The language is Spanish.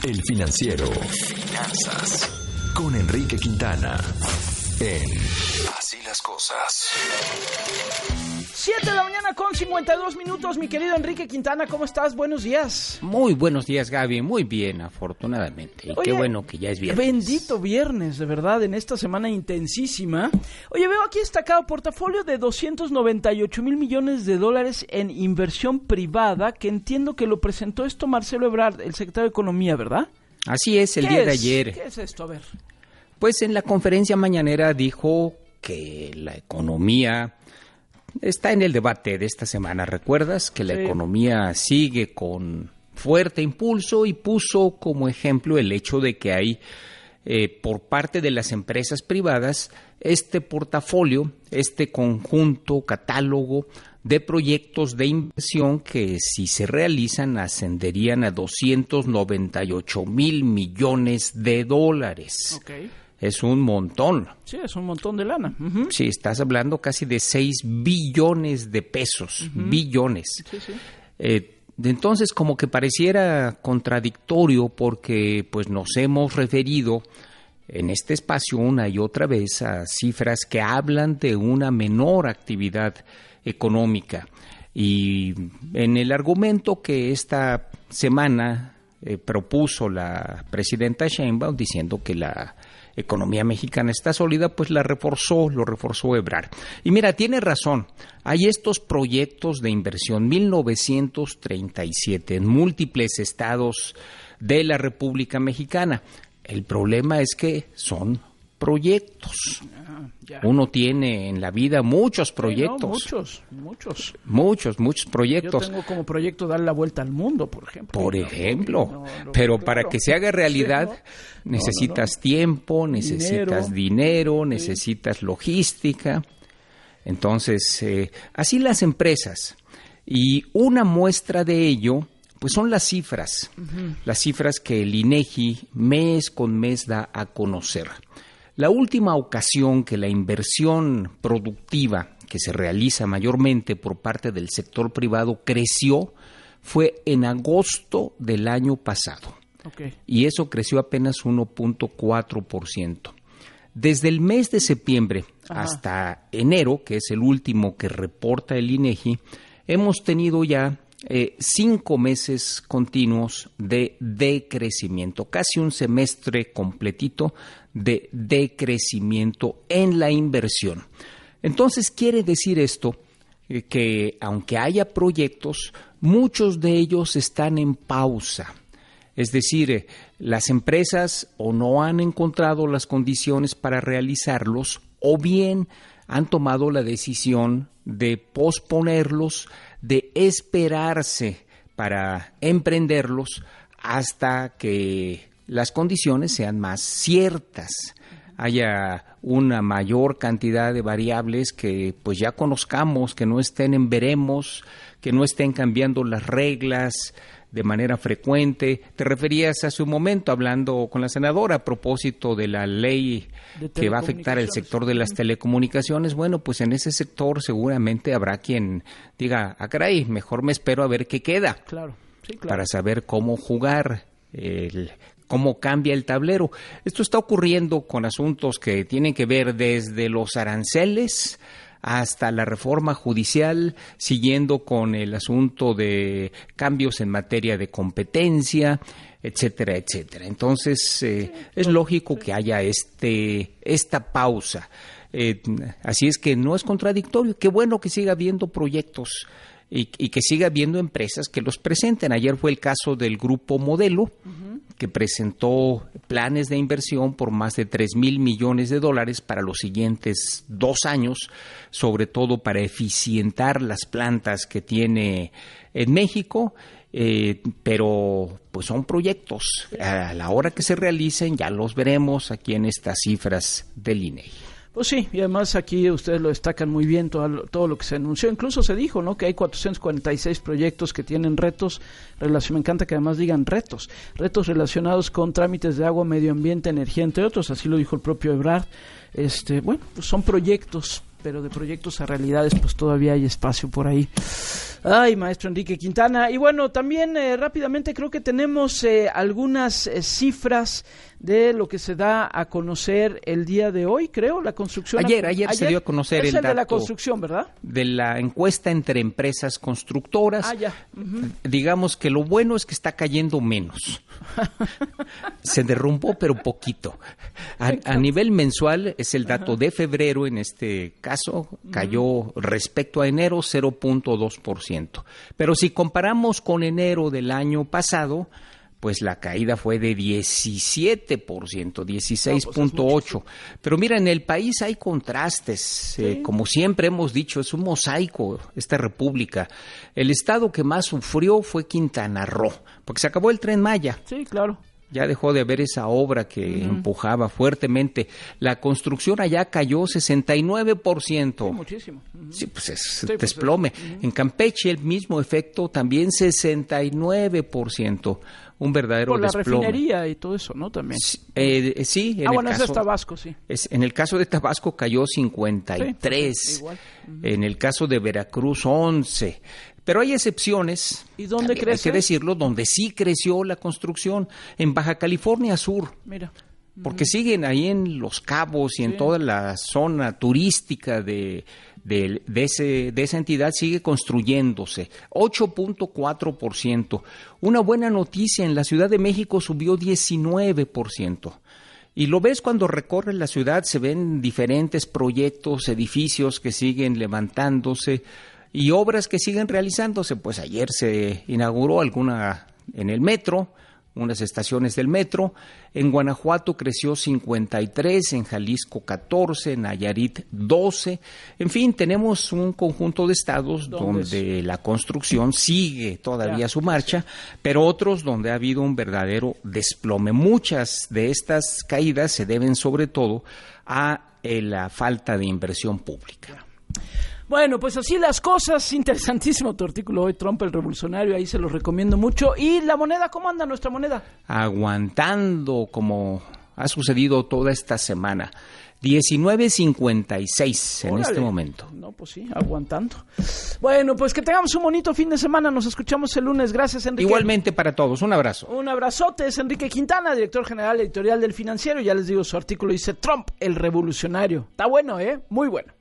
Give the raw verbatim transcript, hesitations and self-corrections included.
El Financiero. Finanzas. Con Enrique Quintana. En Así las Cosas. siete de la mañana con cincuenta y dos minutos, mi querido Enrique Quintana, ¿cómo estás? Buenos días. Muy buenos días, Gaby, muy bien, afortunadamente. Y Oye, qué bueno que ya es viernes. Bendito viernes, de verdad, en esta semana intensísima. Oye, veo aquí destacado portafolio de doscientos noventa y ocho mil millones de dólares en inversión privada, que entiendo que lo presentó esto Marcelo Ebrard, el secretario de Economía, ¿verdad? Así es, el ¿Qué día es? de ayer. ¿Qué es esto? A ver. Pues en la conferencia mañanera dijo que la economía está en el debate de esta semana. ¿Recuerdas que la Sí. economía sigue con fuerte impulso? Y puso como ejemplo el hecho de que hay eh, por parte de las empresas privadas este portafolio, este conjunto, catálogo de proyectos de inversión que, si se realizan, ascenderían a doscientos noventa y ocho mil millones de dólares. Ok. Es un montón. Sí, es un montón de lana. Uh-huh. Sí, estás hablando casi de seis billones de pesos, Uh-huh. billones. Sí, sí. Eh, de entonces, como que pareciera contradictorio, porque pues nos hemos referido en este espacio una y otra vez a cifras que hablan de una menor actividad económica. Y en el argumento que esta semana eh, propuso la presidenta Sheinbaum, diciendo que la economía mexicana está sólida, pues la reforzó, lo reforzó Ebrard. Y mira, tiene razón, hay estos proyectos de inversión, mil novecientos treinta y siete, en múltiples estados de la República Mexicana. El problema es que son proyectos. Ah, ya. Uno tiene en la vida muchos proyectos. Sí, no, muchos, muchos. Muchos, muchos proyectos. Yo tengo como proyecto dar la vuelta al mundo, por ejemplo. Por ejemplo, No, no, pero claro. para que se haga realidad Sí, ¿no? necesitas No, no, no. tiempo, necesitas dinero, dinero, necesitas logística. Entonces, eh, así las empresas. Y una muestra de ello, pues son las cifras, uh-huh. las cifras que el INEGI mes con mes da a conocer. La última ocasión que la inversión productiva que se realiza mayormente por parte del sector privado creció fue en agosto del año pasado. Okay. Y eso creció apenas uno punto cuatro por ciento. Desde el mes de septiembre Ajá. hasta enero, que es el último que reporta el INEGI, hemos tenido ya eh, cinco meses continuos de decrecimiento, casi un semestre completito de decrecimiento en la inversión. Entonces, quiere decir esto eh, que aunque haya proyectos, muchos de ellos están en pausa. Es decir, eh, las empresas o no han encontrado las condiciones para realizarlos, o bien han tomado la decisión de posponerlos, de esperarse para emprenderlos hasta que las condiciones sean más ciertas, haya una mayor cantidad de variables que pues ya conozcamos, que no estén en veremos, que no estén cambiando las reglas de manera frecuente. Te referías hace un momento hablando con la senadora a propósito de la ley que va a afectar el sector de las telecomunicaciones. Bueno, pues en ese sector seguramente habrá quien diga, ah, caray, mejor me espero a ver qué queda. Claro, sí, claro. Para saber cómo jugar, el, cómo cambia el tablero. Esto está ocurriendo con asuntos que tienen que ver desde los aranceles hasta la reforma judicial, siguiendo con el asunto de cambios en materia de competencia, etcétera, etcétera. Entonces, eh, sí, es lógico sí. que haya este esta pausa. Eh, así es que no es contradictorio. Qué bueno que siga habiendo proyectos y, y que siga habiendo empresas que los presenten. Ayer fue el caso del Grupo Modelo, uh-huh. que presentó planes de inversión por más de tres mil millones de dólares para los siguientes dos años, sobre todo para eficientar las plantas que tiene en México, eh, pero pues son proyectos. A la hora que se realicen ya los veremos aquí en estas cifras del INEGI. Pues sí, y además aquí ustedes lo destacan muy bien, todo, todo lo que se anunció. Incluso se dijo, ¿no?, que hay cuatrocientos cuarenta y seis proyectos que tienen retos, relacion, me encanta que además digan retos, retos relacionados con trámites de agua, medio ambiente, energía, entre otros, así lo dijo el propio Ebrard. Este, bueno, pues son proyectos, pero de proyectos a realidades pues todavía hay espacio por ahí. Ay, maestro Enrique Quintana. Y bueno, también eh, rápidamente creo que tenemos eh, algunas eh, cifras de lo que se da a conocer el día de hoy, creo, la construcción. Ayer, ayer, ayer se dio a conocer es el, el dato de la construcción, ¿verdad? De la encuesta entre empresas constructoras. Ah, ya. Uh-huh. Digamos que lo bueno es que está cayendo menos. Se derrumbó, pero poquito. A, a nivel mensual es el dato de febrero, en este caso, cayó uh-huh. respecto a enero cero punto dos por ciento. Pero si comparamos con enero del año pasado, pues la caída fue de diecisiete por ciento, dieciséis punto ocho por ciento. No, pues Pero mira, en el país hay contrastes. ¿Sí? Eh, como siempre hemos dicho, es un mosaico esta república. El estado que más sufrió fue Quintana Roo, porque se acabó el Tren Maya. Sí, claro. Ya dejó de haber esa obra que uh-huh. empujaba fuertemente. La construcción allá cayó sesenta y nueve por ciento. Sí, muchísimo. Uh-huh. Sí, pues es sí, desplome. Pues es. Uh-huh. En Campeche el mismo efecto, también sesenta y nueve por ciento. Un verdadero Por la desplome. refinería y todo eso, ¿no? También. Sí, eh, sí en ah, el bueno, caso, ese es Tabasco, sí. Es, en el caso de Tabasco cayó cincuenta y tres. Sí, igual. Uh-huh. En el caso de Veracruz, once. Pero hay excepciones, ¿y dónde crece? Hay que decirlo, donde sí creció la construcción, en Baja California Sur. Mira. Porque uh-huh. siguen ahí en Los Cabos y en sí. toda la zona turística de, de, de, ese, de esa entidad sigue construyéndose, ocho punto cuatro por ciento. Una buena noticia, en la Ciudad de México subió diecinueve por ciento. Y lo ves cuando recorres la ciudad, se ven diferentes proyectos, edificios que siguen levantándose, y obras que siguen realizándose. Pues ayer se inauguró alguna en el metro, unas estaciones del metro. En Guanajuato creció cincuenta y tres, en Jalisco catorce, en Nayarit doce. En fin, tenemos un conjunto de estados donde la construcción sigue todavía ya, su marcha, sí. pero otros donde ha habido un verdadero desplome. Muchas de estas caídas se deben sobre todo a eh, la falta de inversión pública. Bueno, pues así las cosas. Interesantísimo tu artículo hoy, Trump el revolucionario, ahí se los recomiendo mucho. ¿Y la moneda, cómo anda nuestra moneda? Aguantando, como ha sucedido toda esta semana. diecinueve cincuenta y seis en Órale. Este momento. No, pues sí, aguantando. Bueno, pues que tengamos un bonito fin de semana. Nos escuchamos el lunes. Gracias, Enrique. Igualmente para todos. Un abrazo. Un abrazote. Es Enrique Quintana, director general editorial del Financiero. Ya les digo, su artículo dice Trump el revolucionario. Está bueno, ¿eh? Muy bueno.